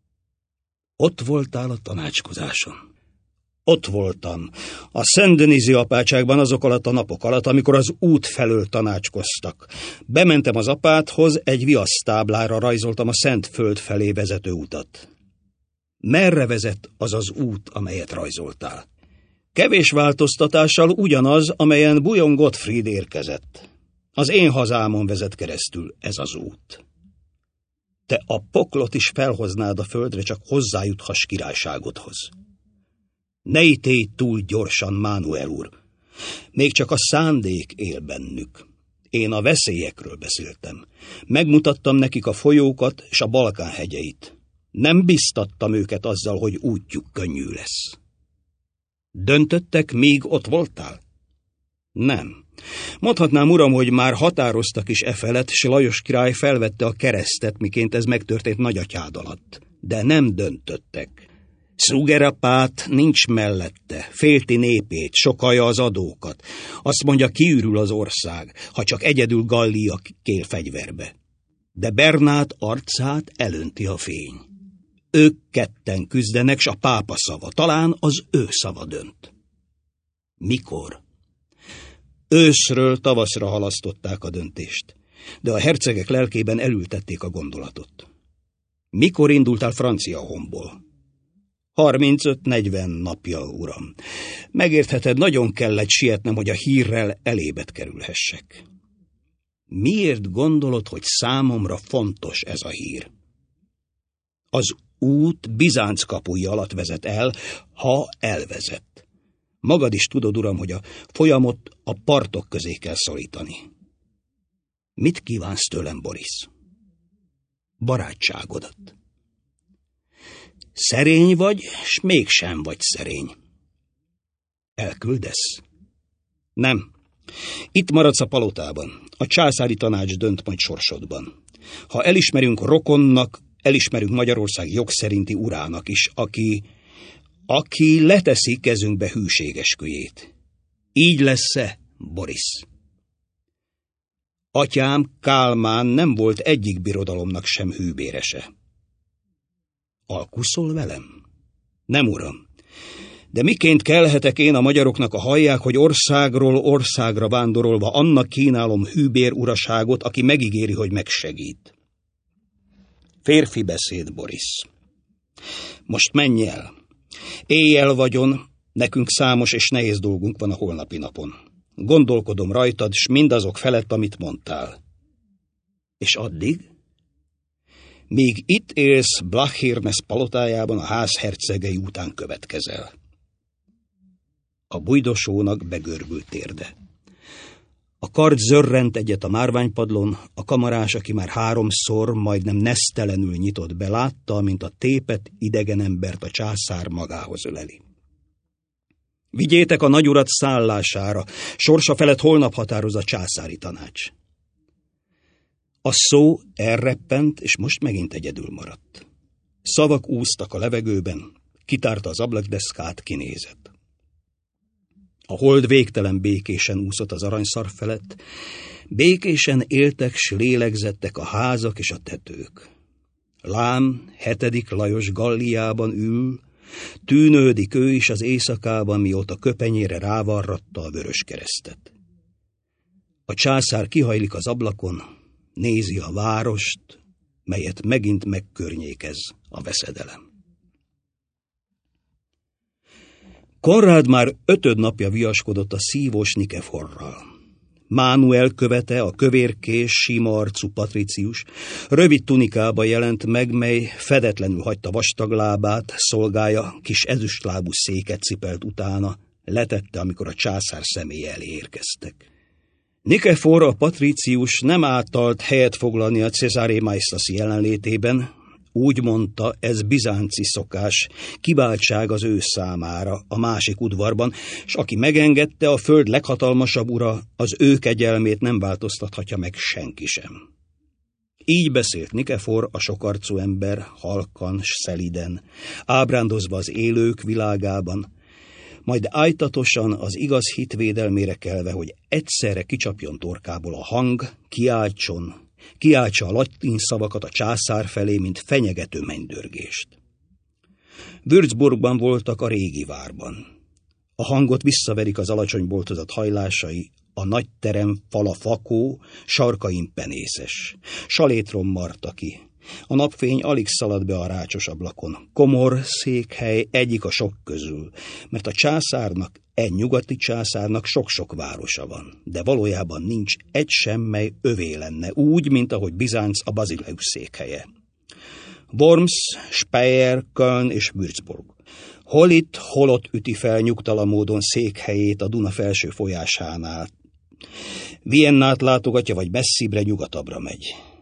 Ott voltál a tanácskozáson. Ott voltam, a Szent-Denizi apátságban azok alatt a napok alatt, amikor az út felől tanácskoztak. Bementem az apáthoz, egy viasztáblára rajzoltam a Szent Föld felé vezető utat. Merre vezet az az út, amelyet rajzoltál? Kevés változtatással ugyanaz, amelyen Bujon Gottfried érkezett. Az én hazámon vezet keresztül ez az út. Te a poklot is felhoznád a földre, csak hozzájuthass királyságodhoz. Ne ítélj túl gyorsan, Mánuel úr. Még csak a szándék él bennük. Én a veszélyekről beszéltem. Megmutattam nekik a folyókat és a Balkán hegyeit. Nem biztattam őket azzal, hogy útjuk könnyű lesz. Döntöttek, míg ott voltál? Nem. Mondhatnám, uram, hogy már határoztak is e felett, s Lajos király felvette a keresztet, miként ez megtörtént nagyatyád alatt. De nem döntöttek. Sugerapát nincs mellette, félti népét, sokalja az adókat. Azt mondja, kiürül az ország, ha csak egyedül Gallia kél fegyverbe. De Bernát arcát elönti a fény. Ők ketten küzdenek, s a pápa szava, talán az ő szava dönt. Mikor? Őszről tavaszra halasztották a döntést, de a hercegek lelkében elültették a gondolatot. Mikor indultál Franciaországból? harmincöt-negyven napja, uram. Megértheted, nagyon kellett sietnem, hogy a hírrel elébet kerülhessek. Miért gondolod, hogy számomra fontos ez a hír? Az út Bizánc kapuj alatt vezet el, ha elvezet. Magad is tudod, uram, hogy a folyamot a partok közé kell szorítani. Mit kívánsz tőlem, Boris? Barátságodat. Szerény vagy, s mégsem vagy szerény. Elküldesz? Nem. Itt maradsz a palotában. A császári tanács dönt majd sorsodban. Ha elismerünk rokonnak, elismerünk Magyarország jogszerinti urának is, aki, aki leteszi kezünkbe hűségesküjét. Így lesz-e, Boris? Atyám Kálmán nem volt egyik birodalomnak sem hűbérese. Alkuszol velem? Nem, uram. De miként kelhetek én a magyaroknak a hallják, hogy országról országra vándorolva annak kínálom hűbér uraságot, aki megígéri, hogy megsegít? Férfi beszéd, Boris. Most menj el. Éjjel vagyon, nekünk számos és nehéz dolgunk van a holnapi napon. Gondolkodom rajtad, s mindazok felett, amit mondtál. És addig? Míg itt élsz Blachirnes palotájában, a ház hercegei után következel. A bujdosónak begörbült térde. A kard zörrent egyet a márványpadlón, a kamarás, aki már háromszor, majdnem nesztelenül nyitott be, látta, mint a tépet idegen embert a császár magához öleli. Vigyétek a nagyurat szállására, sorsa felett holnap határoz a császári tanács. A szó elreppent, és most megint egyedül maradt. Szavak úsztak a levegőben, kitárta az ablakdeszkát, kinézett. A hold végtelen békésen úszott az aranyszarv felett, békésen éltek s lélegzettek a házak és a tetők. Lám hetedik Lajos Galliában ül, tűnődik ő is az éjszakában, mióta köpenyére rávarratta a vörös keresztet. A császár kihajlik az ablakon, nézi a várost, melyet megint megkörnyékez a veszedelem. Konrád már ötöd napja viaskodott a szívós Nikeforral. Mánuel követe, a kövérkés, sima arcú patricius, rövid tunikába jelent meg, mely fedetlenül hagyta vastag lábát, szolgája kis ezüstlábú széket cipelt utána, letette, amikor a császár személye elé érkeztek. Nikefor, a patricius nem átalt helyet foglalni a Cesare Maestasi jelenlétében, úgy mondta, ez bizánci szokás, kiváltság az ő számára a másik udvarban, s aki megengedte, a föld leghatalmasabb ura, az ő kegyelmét nem változtathatja meg senki sem. Így beszélt Nikefor, a sokarcú ember, halkan s szeliden, ábrándozva az élők világában, majd ájtatosan az igaz hitvédelmére kelve, hogy egyszerre kicsapjon torkából a hang, kiáltson, kiáltsa a latin szavakat a császár felé, mint fenyegető mennydörgést. Würzburgban voltak a régi várban. A hangot visszaverik az alacsony boltozat hajlásai, a nagy terem fala fakó, sarkain penészes. Salétrom marta ki. A napfény alig szalad be a rácsos ablakon. Komor székhely egyik a sok közül, mert a császárnak, egy nyugati császárnak sok-sok városa van, de valójában nincs egy sem, mely övé lenne, úgy, mint ahogy Bizánc a Bazileus székhelye. Worms, Speyer, Köln és Würzburg. Hol itt, hol ott üti fel nyugtalan módon székhelyét a Duna felső folyásánál. Viennát látogatja, vagy messzibre, nyugatabbra megy.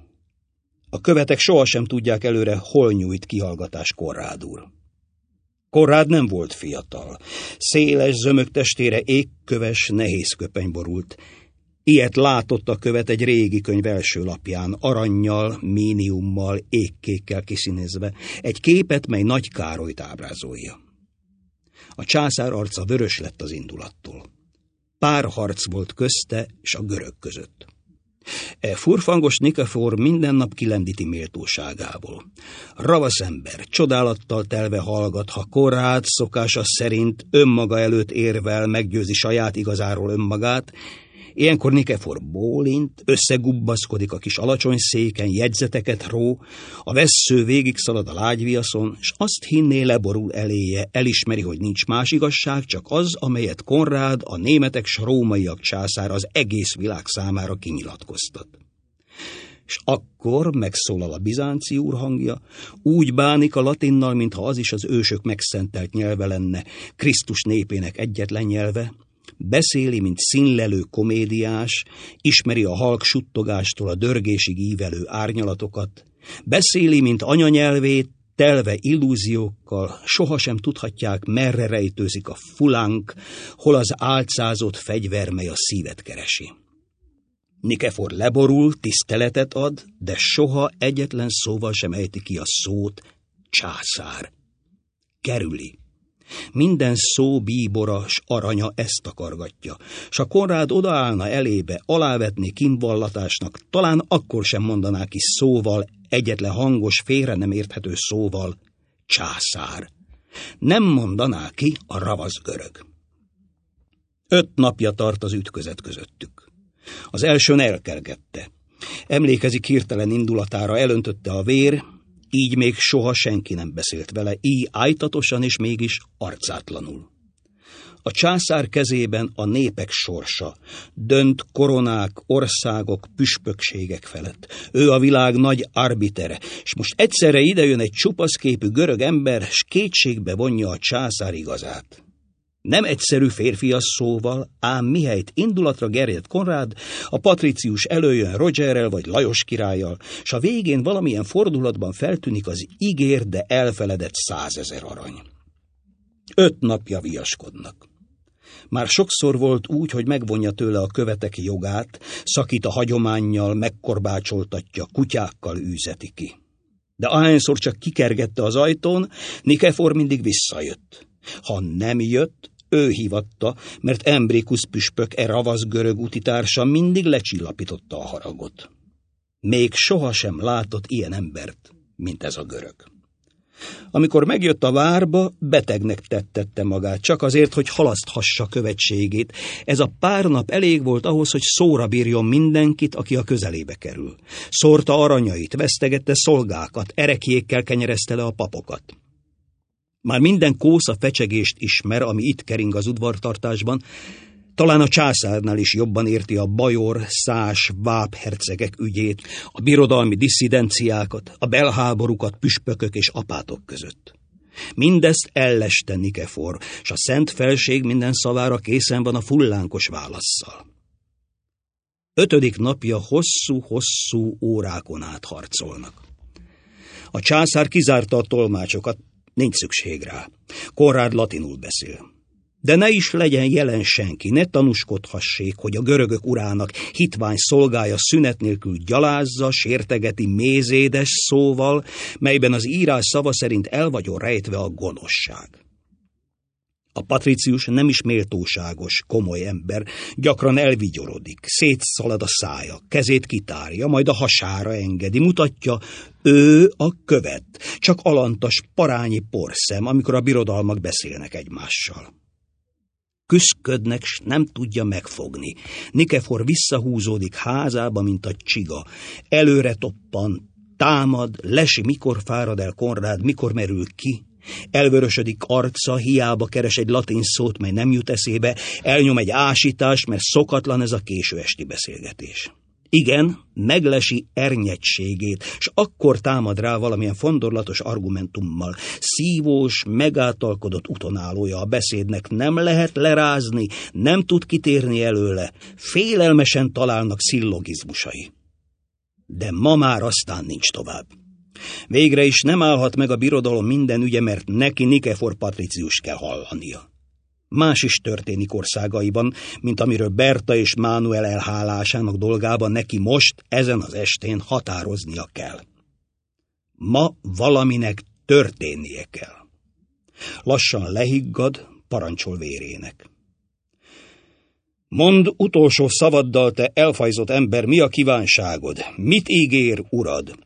A követek sohasem tudják előre, hol nyújt kihallgatás Konrád úr. Konrád nem volt fiatal. Széles, zömök testére égköves, nehéz köpeny borult. Ilyet látott a követ egy régi könyv első lapján, arannyal, méniummal, égkékkel kiszínezve, egy képet, mely Nagy Károlyt ábrázolja. A császár arca vörös lett az indulattól. Pár harc volt közte és a görög között. E furfangos Nikefor minden nap kilendíti méltóságából. Ravasz ember, csodálattal telve hallgat, ha Konrád szokása szerint önmaga előtt érvel, meggyőzi saját igazáról önmagát. Ilyenkor Nikefor bólint, összegubbaszkodik a kis alacsony széken, jegyzeteket ró, a vessző végig szalad a lágyviaszon, s azt hinné, leborul eléje, elismeri, hogy nincs más igazság, csak az, amelyet Konrád, a németek s rómaiak császár az egész világ számára kinyilatkoztat. És akkor megszólal a bizánci úr hangja, úgy bánik a latinnal, mintha az is az ősök megszentelt nyelve lenne, Krisztus népének egyetlen nyelve, beszéli, mint színlelő komédiás, ismeri a halk suttogástól a dörgésig ívelő árnyalatokat, beszéli, mint anyanyelvét, telve illúziókkal, sohasem tudhatják, merre rejtőzik a fulánk, hol az álcázott fegyver, mely a szívet keresi. Nikefor leborul, tiszteletet ad, de soha egyetlen szóval sem ejti ki a szót császár. Kerüli. Minden szó bíbora s aranya ezt takargatja, s ha Konrád odaállna elébe, alávetné kínvallatásnak, talán akkor sem mondaná ki szóval, egyetlen hangos, félre nem érthető szóval, császár. Nem mondaná ki a ravasz görög. Öt napja tart az ütközet közöttük. Az elsőn elkergette. Emlékezik hirtelen indulatára, elöntötte a vér, így még soha senki nem beszélt vele, így ájtatosan és mégis arcátlanul. A császár kezében a népek sorsa, dönt koronák, országok, püspökségek felett. Ő a világ nagy arbitere, és most egyszerre idejön egy csupaszképű görög ember, s kétségbe vonja a császár igazát. Nem egyszerű férfias szóval, ám mihelyt indulatra gerjedt Konrád, a patricius előjön Rogerrel vagy Lajos királlyal, s a végén valamilyen fordulatban feltűnik az ígér, de elfeledett százezer arany. Öt napja viaskodnak. Már sokszor volt úgy, hogy megvonja tőle a követek jogát, szakít a hagyománnyal, megkorbácsoltatja, kutyákkal űzeti ki. De ahányszor csak kikergette az ajtón, Nikefor mindig visszajött. Ha nem jött, ő hívatta, mert Embrikus püspök, e ravasz görög utitársa mindig lecsillapította a haragot. Még sohasem látott ilyen embert, mint ez a görög. Amikor megjött a várba, betegnek tettette magát, csak azért, hogy halaszthassa követségét. Ez a pár nap elég volt ahhoz, hogy szóra bírjon mindenkit, aki a közelébe kerül. Szórta aranyait, vesztegette szolgákat, erekjékkel kenyerezte le a papokat. Már minden kósza fecsegést ismer, ami itt kering az udvartartásban, talán a császárnál is jobban érti a bajor, szás, váb hercegek ügyét, a birodalmi disszidenciákat, a belháborúkat püspökök és apátok között. Mindezt elleste Nikefor, s a szent felség minden szavára készen van a fullánkos válasszal. Ötödik napja hosszú-hosszú órákon át harcolnak. A császár kizárta a tolmácsokat, nincs szükség rá. Konrád latinul beszél. De ne is legyen jelen senki, ne tanúskodhassék, hogy a görögök urának hitvány szolgája szünet nélkül gyalázza, sértegeti mézédes szóval, melyben az írás szava szerint el vagyon rejtve a gonoszság. A patricius nem is méltóságos, komoly ember, gyakran elvigyorodik, szétszalad a szája, kezét kitárja, majd a hasára engedi, mutatja, ő a követ, csak alantas parányi porszem, amikor a birodalmak beszélnek egymással. Küszködnek, s nem tudja megfogni. Nikefor visszahúzódik házába, mint a csiga. Előre toppan, támad, lesi, mikor fárad el Konrád, mikor merül ki. Elvörösödik arca, hiába keres egy latin szót, mely nem jut eszébe, elnyom egy ásítást, mert szokatlan ez a késő esti beszélgetés. Igen, meglesi ernyettségét, s akkor támad rá valamilyen fondorlatos argumentummal. Szívós, megáltalkodott utonállója a beszédnek, nem lehet lerázni, nem tud kitérni előle, félelmesen találnak szillogizmusai. De ma már aztán nincs tovább. Végre is nem állhat meg a birodalom minden ügye, mert neki Nikefor patricius kell hallania. Más is történik országaiban, mint amiről Berta és Mánuel elhálásának dolgában neki most, ezen az estén határoznia kell. Ma valaminek történnie kell. Lassan lehiggad, parancsol vérének. Mondd utolsó szavaddal, te elfajzott ember, mi a kívánságod? Mit ígér urad?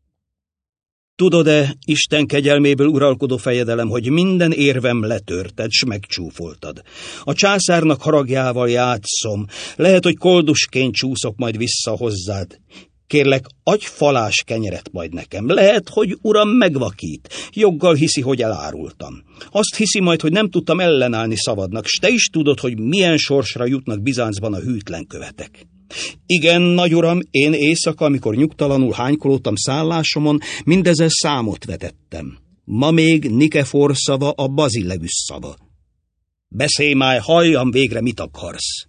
Tudod-e, Isten kegyelméből uralkodó fejedelem, hogy minden érvem letörted, s megcsúfoltad. A császárnak haragjával játszom, lehet, hogy koldusként csúszok majd vissza hozzád. Kérlek, adj falás kenyeret majd nekem. Lehet, hogy uram megvakít. Joggal hiszi, hogy elárultam. Azt hiszi majd, hogy nem tudtam ellenállni szavadnak, s te is tudod, hogy milyen sorsra jutnak Bizáncban a hűtlen követek. Igen, nagy uram, én éjszaka, amikor nyugtalanul hánykolódtam szállásomon, mindezzel számot vetettem. Ma még Nikefor szava a Bazileus szava. Beszélj már, halljam végre, mit akarsz.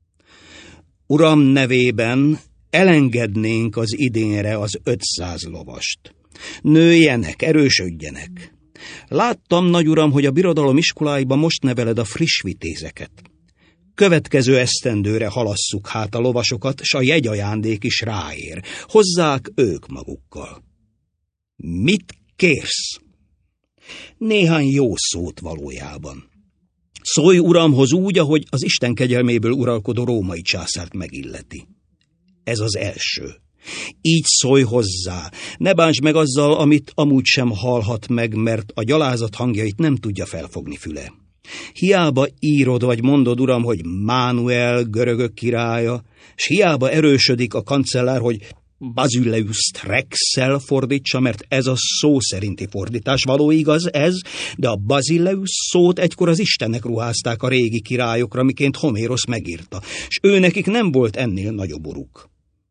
Uram nevében elengednénk az idénre az ötszáz lovast. Nőjenek, erősödjenek. Láttam, nagy uram, hogy a birodalom iskoláiban most neveled a friss vitézeket. Következő esztendőre halasszuk hát a lovasokat, s a jegyajándék is ráér. Hozzák ők magukkal. Mit kérsz? Néhány jó szót valójában. Szólj uramhoz úgy, ahogy az Isten kegyelméből uralkodó római császárt megilleti. Ez az első. Így szólj hozzá, ne bánts meg azzal, amit amúgy sem hallhat meg, mert a gyalázat hangjait nem tudja felfogni füle. Hiába írod vagy mondod, uram, hogy Mánuel görögök királya, s hiába erősödik a kancellár, hogy Basileust Rexel fordítsa, mert ez a szó szerinti fordítás, való igaz ez, de a Basileus szót egykor az istenek ruházták a régi királyokra, miként Homérosz megírta, s őnekik nem volt ennél nagyobb uruk.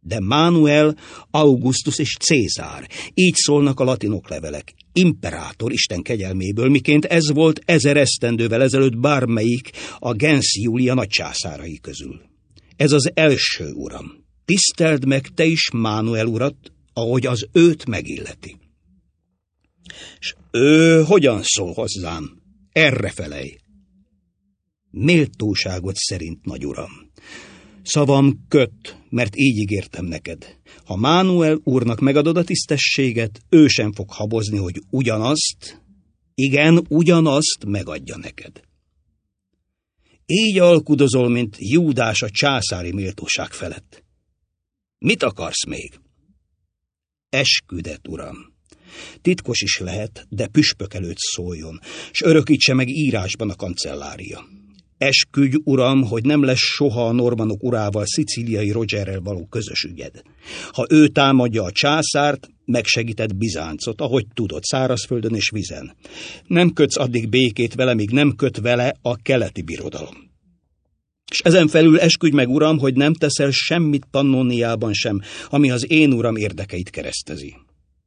De Mánuel, Augustus és Cézár, így szólnak a latin oklevelek. Imperátor Isten kegyelméből, miként ez volt ezer esztendővel ezelőtt bármelyik a gens Júlia nagycsászárai közül. Ez az első uram. Tiszteld meg te is Mánuel urat, ahogy az őt megilleti. És ő hogyan szól hozzám? Erre felej. Méltóságot szerint, nagy uram. Szavam köt, mert így ígértem neked. Ha Mánuel úrnak megadod a tisztességet, ő sem fog habozni, hogy ugyanazt, igen, ugyanazt megadja neked. Így alkudozol, mint Júdás a császári méltóság felett. Mit akarsz még? Esküdet, uram. Titkos is lehet, de püspök előtt szóljon, s örökítse meg írásban a kancellária. Esküdj, uram, hogy nem lesz soha a normanok urával, Szicíliai Rogerrel való közös ügyed. Ha ő támadja a császárt, megsegíted Bizáncot, ahogy tudod, szárazföldön és vizen. Nem kötsz addig békét vele, míg nem köt vele a keleti birodalom. És ezen felül esküdj meg, uram, hogy nem teszel semmit Pannoniában sem, ami az én uram érdekeit keresztezi.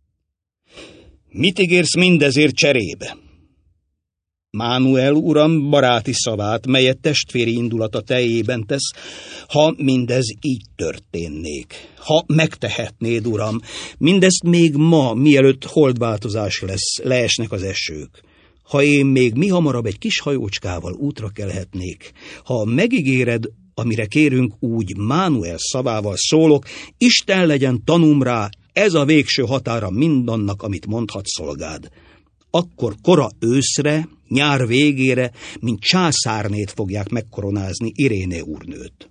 Mit ígérsz mindezért cserébe? Mánuel uram baráti szavát, melyet testvéri indulata teljében tesz, ha mindez így történnék. Ha megtehetnéd, uram, mindezt még ma, mielőtt holdváltozás lesz, leesnek az esők. Ha én még mi hamarabb egy kis hajócskával útra kelhetnék, ha megígéred, amire kérünk, úgy Mánuel szavával szólok, Isten legyen tanúm rá, ez a végső határa mindannak, amit mondhat szolgád. Akkor kora őszre, nyár végére, mint császárnét fogják megkoronázni Iréné úrnőt.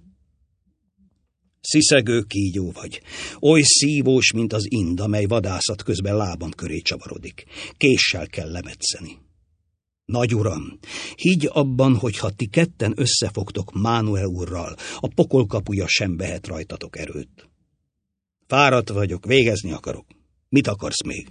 Sziszegő kígyó vagy, oly szívós, mint az ind, amely vadászat közben lábam köré csavarodik. Késsel kell lemetszeni. Nagy uram, higgy abban, hogy ha ti ketten összefogtok Mánuel úrral, a pokol kapuja sem vehet rajtatok erőt. Fáradt vagyok, végezni akarok. Mit akarsz még?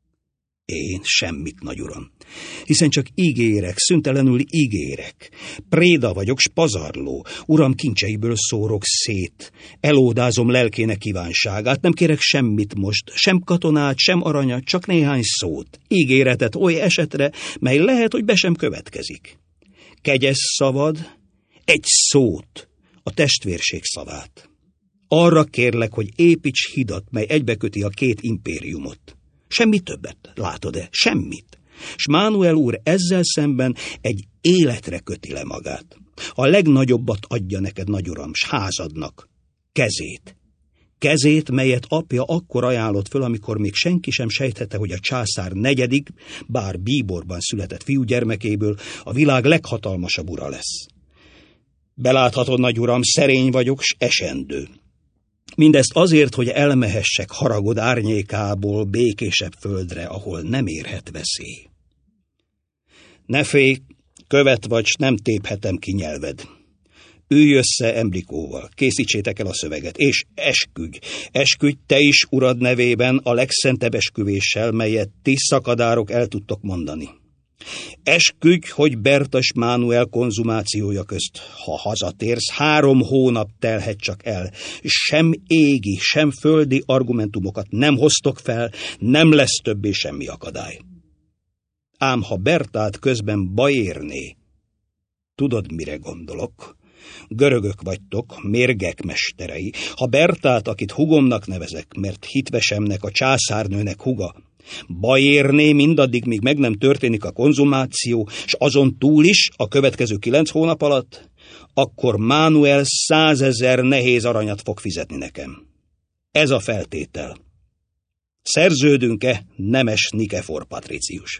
Én semmit, nagy uram, hiszen csak ígérek, szüntelenül ígérek. Préda vagyok, s pazarló, uram kincseiből szórok szét, elódázom lelkének kívánságát, nem kérek semmit most, sem katonát, sem aranyat, csak néhány szót, ígéretet oly esetre, mely lehet, hogy be sem következik. Kegyes szavad, egy szót, a testvérség szavát. Arra kérlek, hogy építs hidat, mely egybeköti a két impériumot. Semmi többet, látod-e? Semmit. S Mánuel úr ezzel szemben egy életre köti le magát. A legnagyobbat adja neked, nagy uram, s házadnak. Kezét. Kezét, melyet apja akkor ajánlott föl, amikor még senki sem sejthette, hogy a császár negyedik, bár bíborban született fiúgyermekéből a világ leghatalmasabb ura lesz. Beláthatod, nagy uram, szerény vagyok, s esendő. Mindezt azért, hogy elmehessek haragod árnyékából békésebb földre, ahol nem érhet veszély. Ne félj, követ vagy, s nem téphetem ki nyelved. Ülj össze Emlikóval, készítsétek el a szöveget, és esküdj, esküdj te is urad nevében a legszentebb esküvéssel, melyet ti szakadárok el tudtok mondani. Esküdj, hogy Berta és Mánuel konzumációja közt, ha hazatérsz, három hónap telhet csak el, sem égi, sem földi argumentumokat nem hoztok fel, nem lesz többé semmi akadály. Ám ha Bertát közben baj érné, tudod, mire gondolok? Görögök vagytok, mérgek mesterei. Ha Bertát, akit hugomnak nevezek, mert hitvesemnek, a császárnőnek huga, baj érné mindaddig, míg meg nem történik a konzumáció, s azon túl is a következő kilenc hónap alatt, akkor Mánuel százezer nehéz aranyat fog fizetni nekem. Ez a feltétel. Szerződünk-e, nemes Nikefor patricius?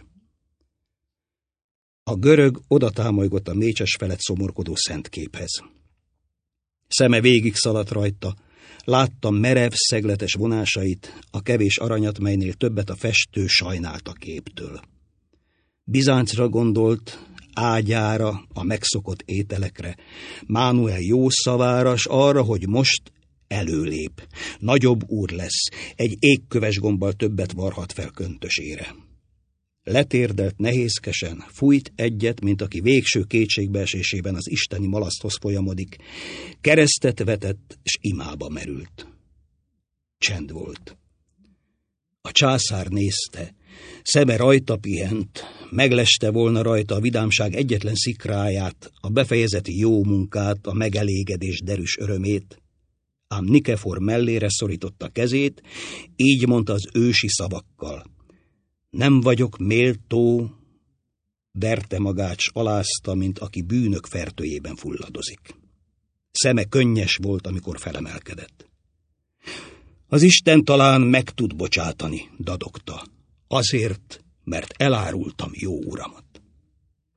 A görög odatámolygott a mécses felett szomorkodó szentképhez. Szeme végig szaladt rajta, láttam merev, szegletes vonásait, a kevés aranyat, melynél többet a festő sajnált a képtől. Bizáncra gondolt, ágyára, a megszokott ételekre, Mánuel jó szavára, s arra, hogy most előlép. Nagyobb úr lesz, egy égköves gombbal többet varhat fel köntösére. Letérdelt nehézkesen, fújt egyet, mint aki végső kétségbeesésében az isteni malaszthoz folyamodik, keresztet vetett, s imába merült. Csend volt. A császár nézte, szeme rajta pihent, megleste volna rajta a vidámság egyetlen szikráját, a befejezeti jó munkát, a megelégedés derűs örömét, ám Nikefor mellére szorította kezét, így mondta az ősi szavakkal. Nem vagyok méltó, verte magát, s alázta, mint aki bűnök fertőjében fulladozik. Szeme könnyes volt, amikor felemelkedett. Az Isten talán meg tud bocsátani, dadogta, azért, mert elárultam jó uramat.